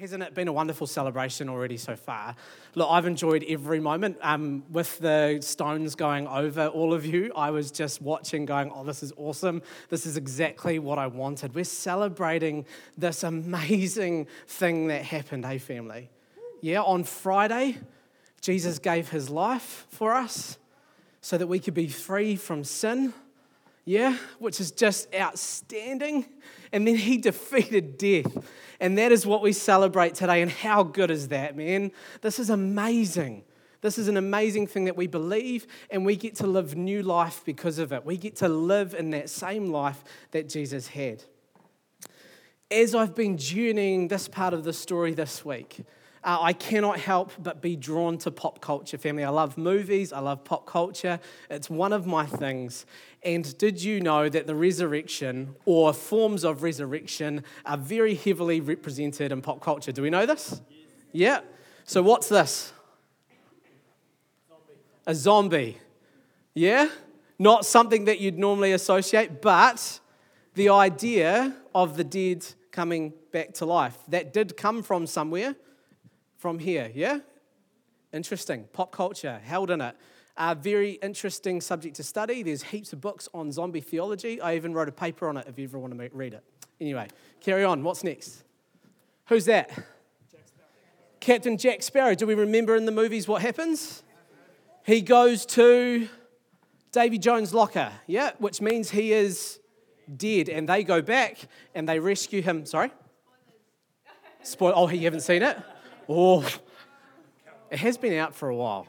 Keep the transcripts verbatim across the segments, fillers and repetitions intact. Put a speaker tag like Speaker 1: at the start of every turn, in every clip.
Speaker 1: Hasn't it been a wonderful celebration already so far? Look, I've enjoyed every moment. Um, with the stones going over all of you, I was just watching going, oh, this is awesome. This is exactly what I wanted. We're celebrating this amazing thing that happened, hey family? Yeah, on Friday, Jesus gave his life for us so that we could be free from sin. Yeah, which is just outstanding. And then he defeated death. And that is what we celebrate today. And how good is that, man? This is amazing. This is an amazing thing that we believe, and we get to live new life because of it. We get to live in that same life that Jesus had. As I've been journeying this part of the story this week, Uh, I cannot help but be drawn to pop culture, family. I love movies. I love pop culture. It's one of my things. And did you know that the resurrection or forms of resurrection are very heavily represented in pop culture? Do we know this? Yes. Yeah. So what's this? Zombie. A zombie. Yeah? Not something that you'd normally associate, but the idea of the dead coming back to life. That did come from somewhere. From here, yeah? Interesting. Pop culture, held in it. A very interesting subject to study. There's heaps of books on zombie theology. I even wrote a paper on it if you ever want to read it. Anyway, carry on. What's next? Who's that? Jack Sparrow. Captain Jack Sparrow. Do we remember in the movies what happens? He goes to Davy Jones' locker, yeah? Which means he is dead. And they go back and they rescue him. Sorry? Spoil. Oh, you haven't seen it? Oh, it has been out for a while.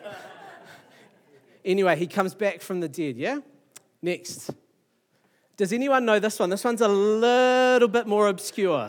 Speaker 1: Anyway, he comes back from the dead, yeah? Next. Does anyone know this one? This one's a little bit more obscure.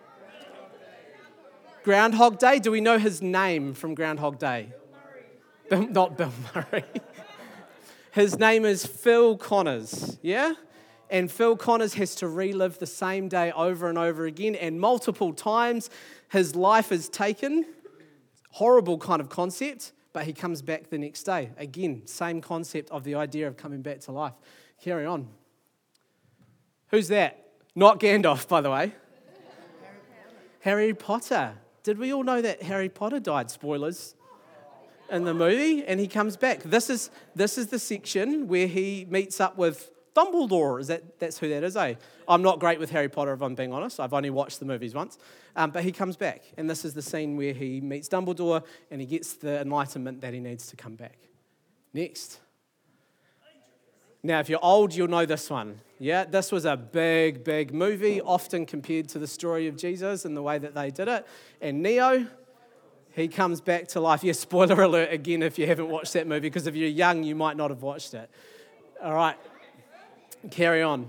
Speaker 1: Groundhog Day. Do we know his name from Groundhog Day? Bill Murray. Bill, not Bill Murray. His name is Phil Connors, yeah? And Phil Connors has to relive the same day over and over again, and multiple times his life is taken. Horrible kind of concept, but he comes back the next day. Again, same concept of the idea of coming back to life. Carry on. Who's that? Not Gandalf, by the way. Harry Potter. Did we all know that Harry Potter died? Spoilers. In the movie, and he comes back. This is this is the section where he meets up with Dumbledore. Is that that's who that is, eh? I'm not great with Harry Potter, if I'm being honest. I've only watched the movies once. Um, but he comes back, and this is the scene where he meets Dumbledore, and he gets the enlightenment that he needs to come back. Next. Now, if you're old, you'll know this one. Yeah, this was a big, big movie, often compared to the story of Jesus and the way that they did it. And Neo, he comes back to life. Yeah, spoiler alert again if you haven't watched that movie, because if you're young, you might not have watched it. All right. Carry on.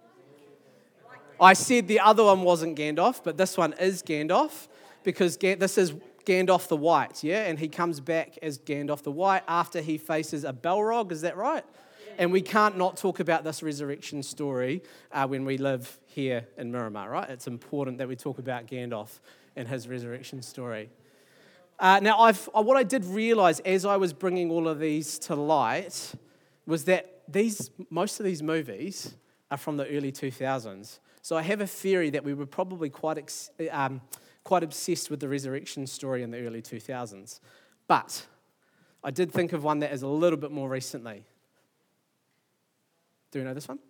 Speaker 1: I said the other one wasn't Gandalf, but this one is Gandalf, because this is Gandalf the White, yeah? And he comes back as Gandalf the White after he faces a Balrog, is that right? Yeah. And we can't not talk about this resurrection story uh, when we live here in Miramar, right? It's important that we talk about Gandalf and his resurrection story. Uh, now, I've what I did realise as I was bringing all of these to light was that These most of these movies are from the early two thousands. So I have a theory that we were probably quite ex, um, quite obsessed with the resurrection story in the early two thousands. But I did think of one that is a little bit more recently. Do you know this one?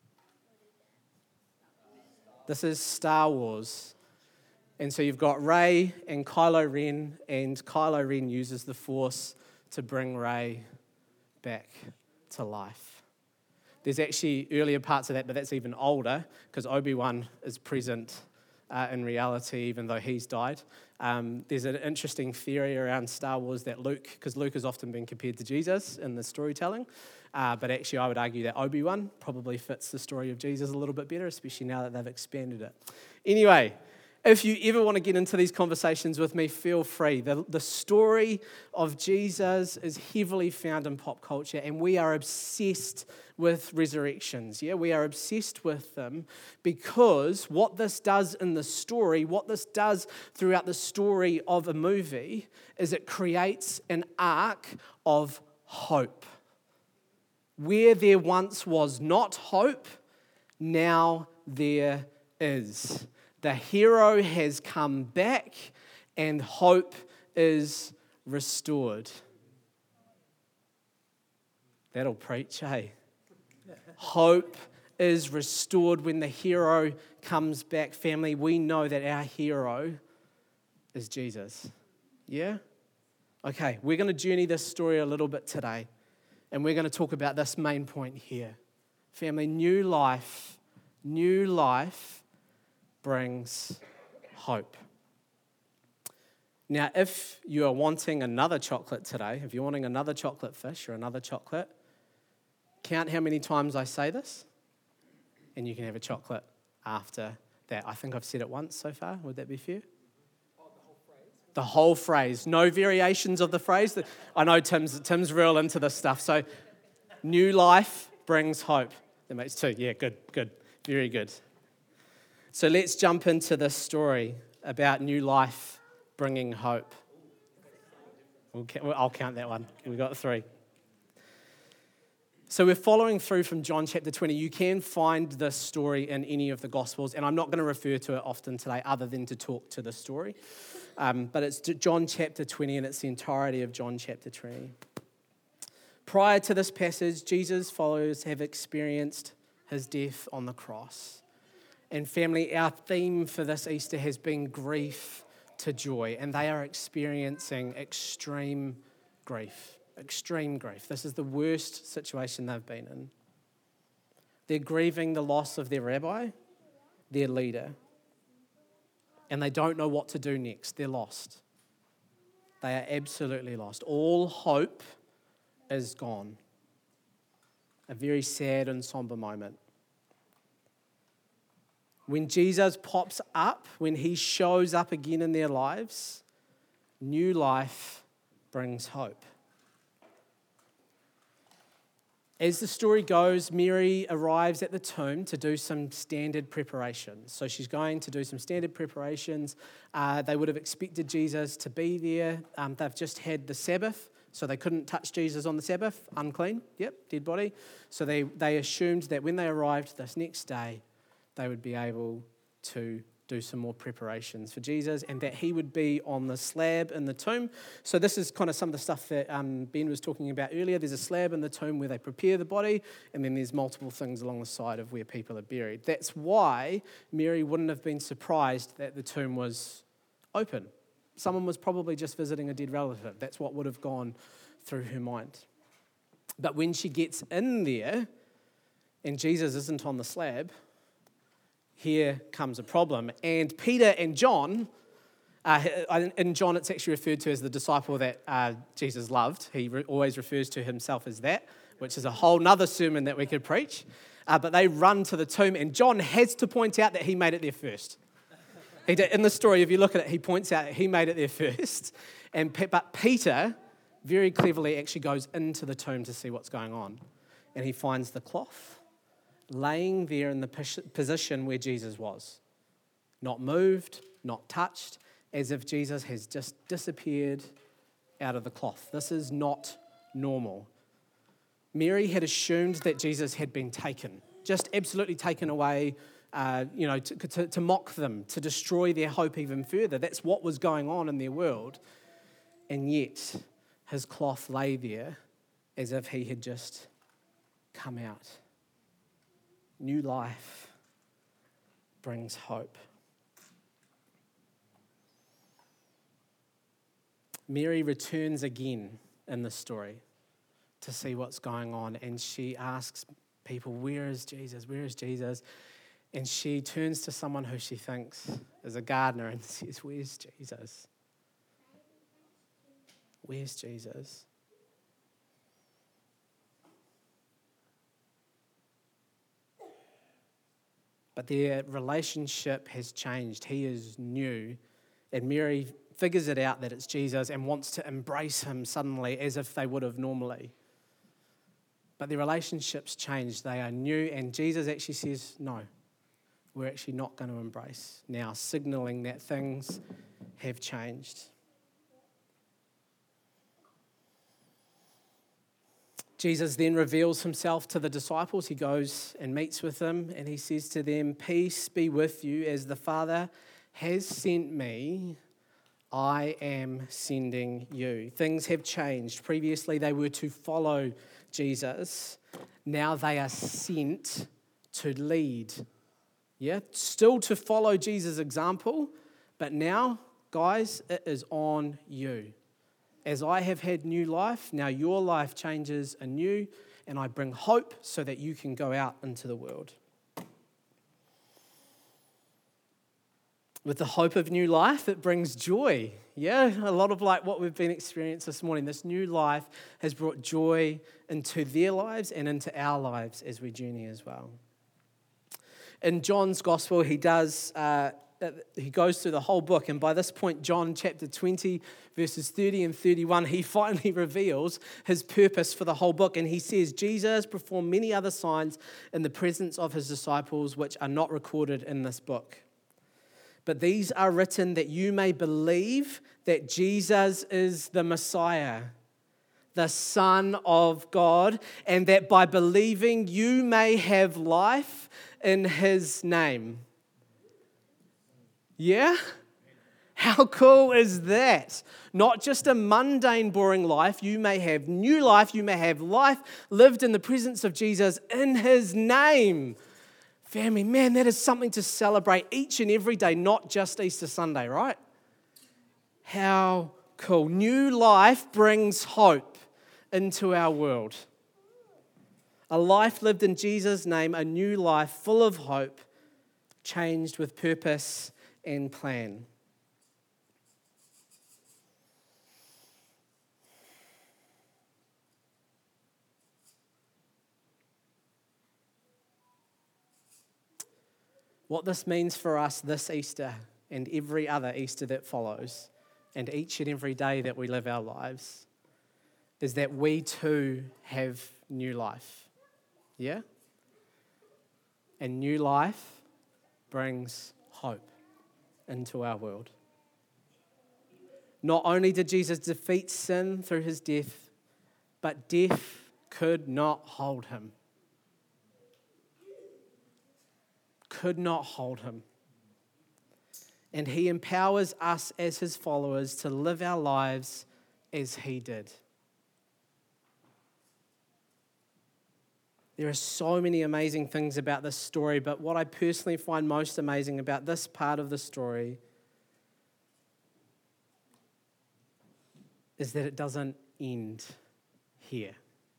Speaker 1: This is Star Wars. And so you've got Rey and Kylo Ren, and Kylo Ren uses the Force to bring Rey back to life. There's actually earlier parts of that, but that's even older, because Obi-Wan is present uh, in reality, even though he's died. Um, there's an interesting theory around Star Wars that Luke, because Luke has often been compared to Jesus in the storytelling, uh, but actually I would argue that Obi-Wan probably fits the story of Jesus a little bit better, especially now that they've expanded it. Anyway, if you ever want to get into these conversations with me, feel free. The, the story of Jesus is heavily found in pop culture, and we are obsessed with resurrections. Yeah, we are obsessed with them because what this does in the story, what this does throughout the story of a movie, is it creates an arc of hope. Where there once was not hope, now there is. The hero has come back and hope is restored. That'll preach, eh? Hope is restored when the hero comes back. Family, we know that our hero is Jesus. Yeah? Okay, we're going to journey this story a little bit today, and we're going to talk about this main point here. Family, new life, new life brings hope. Now, if you are wanting another chocolate today, if you're wanting another chocolate fish or another chocolate, count how many times I say this, and you can have a chocolate after that. I think I've said it once so far. Would that be fair? Oh, the whole phrase? The whole phrase. No variations of the phrase. I know Tim's, Tim's real into this stuff. So, new life brings hope. That makes two. Yeah, good, good. Very good. So let's jump into this story about new life bringing hope. We'll, I'll count that one. We've got three. So we're following through from John chapter twenty. You can find this story in any of the Gospels, and I'm not going to refer to it often today other than to talk to the story. Um, but it's John chapter twenty, and it's the entirety of John chapter twenty. Prior to this passage, Jesus' followers have experienced his death on the cross. And family, our theme for this Easter has been grief to joy, and they are experiencing extreme grief. Extreme grief. This is the worst situation they've been in. They're grieving the loss of their rabbi, their leader, and they don't know what to do next. They're lost. They are absolutely lost. All hope is gone. A very sad and somber moment. When Jesus pops up, when he shows up again in their lives, new life brings hope. As the story goes, Mary arrives at the tomb to do some standard preparations. So she's going to do some standard preparations. Uh, they would have expected Jesus to be there. Um, they've just had the Sabbath, so they couldn't touch Jesus on the Sabbath. Unclean, yep, dead body. So they, they assumed that when they arrived this next day, they would be able to do some more preparations for Jesus and that he would be on the slab in the tomb. So this is kind of some of the stuff that um, Ben was talking about earlier. There's a slab in the tomb where they prepare the body, and then there's multiple things along the side of where people are buried. That's why Mary wouldn't have been surprised that the tomb was open. Someone was probably just visiting a dead relative. That's what would have gone through her mind. But when she gets in there and Jesus isn't on the slab, here comes a problem. And Peter and John, uh, in John it's actually referred to as the disciple that uh, Jesus loved. He re- always refers to himself as that, which is a whole nother sermon that we could preach. Uh, but they run to the tomb, and John has to point out that he made it there first. He did, in the story, if you look at it, he points out that he made it there first. And But Peter very cleverly actually goes into the tomb to see what's going on. And he finds the cloth laying there in the position where Jesus was. Not moved, not touched, as if Jesus has just disappeared out of the cloth. This is not normal. Mary had assumed that Jesus had been taken, just absolutely taken away, uh, you know, to, to, to mock them, to destroy their hope even further. That's what was going on in their world. And yet, his cloth lay there as if he had just come out. New life brings hope. Mary returns again in the story to see what's going on, and she asks people, where is Jesus? Where is Jesus? And she turns to someone who she thinks is a gardener and says, where's Jesus? Where's Jesus? But their relationship has changed. He is new. And Mary figures it out that it's Jesus and wants to embrace him suddenly as if they would have normally. But their relationship's changed. They are new. And Jesus actually says, no, we're actually not going to embrace now, signaling that things have changed. Jesus then reveals himself to the disciples. He goes and meets with them, and he says to them, "Peace be with you. As the Father has sent me, I am sending you." Things have changed. Previously, they were to follow Jesus. Now they are sent to lead. Yeah, still to follow Jesus' example, but now, guys, it is on you. As I have had new life, now your life changes anew, and I bring hope so that you can go out into the world. With the hope of new life, it brings joy. Yeah, a lot of like what we've been experiencing this morning. This new life has brought joy into their lives and into our lives as we journey as well. In John's gospel, he does, uh, he goes through the whole book, and by this point, John chapter twenty, verses thirty and thirty-one, he finally reveals his purpose for the whole book, and he says, Jesus performed many other signs in the presence of his disciples, which are not recorded in this book. But these are written that you may believe that Jesus is the Messiah, the Son of God, and that by believing you may have life in his name. Yeah? How cool is that? Not just a mundane, boring life. You may have new life. You may have life lived in the presence of Jesus in his name. Family, man, that is something to celebrate each and every day, not just Easter Sunday, right? How cool. New life brings hope into our world. A life lived in Jesus' name, a new life full of hope, changed with purpose and plan. What this means for us this Easter and every other Easter that follows, and each and every day that we live our lives, is that we too have new life. Yeah? And new life brings hope into our world. Not only did Jesus defeat sin through his death, but death could not hold him. Could not hold him. And he empowers us as his followers to live our lives as he did. There are so many amazing things about this story, but what I personally find most amazing about this part of the story is that it doesn't end here.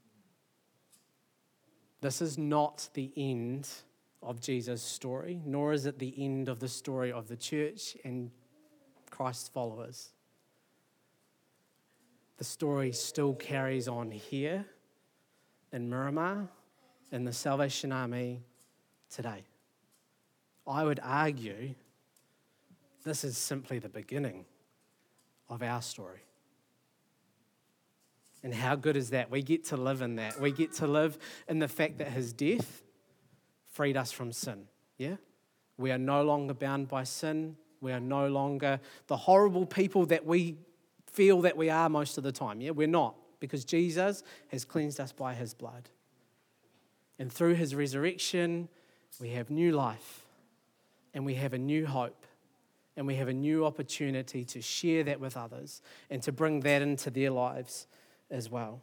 Speaker 1: This is not the end of Jesus' story, nor is it the end of the story of the church and Christ's followers. The story still carries on here in Miramar, in the Salvation Army today. I would argue this is simply the beginning of our story. And how good is that? We get to live in that. We get to live in the fact that his death freed us from sin, yeah? We are no longer bound by sin. We are no longer the horrible people that we feel that we are most of the time, yeah? We're not, because Jesus has cleansed us by his blood. And through his resurrection, we have new life, and we have a new hope, and we have a new opportunity to share that with others and to bring that into their lives as well.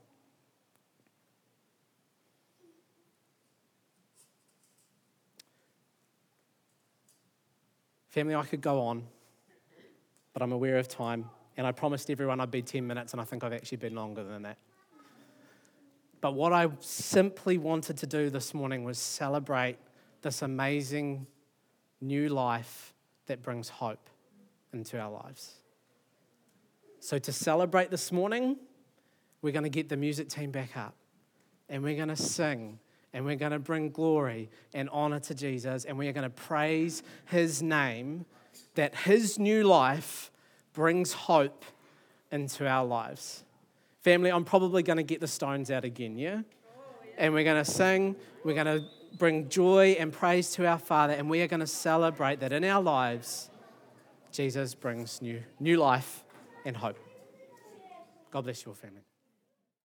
Speaker 1: Family, I could go on, but I'm aware of time, and I promised everyone I'd be ten minutes, and I think I've actually been longer than that. But what I simply wanted to do this morning was celebrate this amazing new life that brings hope into our lives. So to celebrate this morning, we're going to get the music team back up, and we're going to sing, and we're going to bring glory and honor to Jesus, and we are going to praise his name, that his new life brings hope into our lives. Family, I'm probably going to get the stones out again, yeah? And we're going to sing, we're going to bring joy and praise to our Father, and we are going to celebrate that in our lives, Jesus brings new, new life and hope. God bless your family.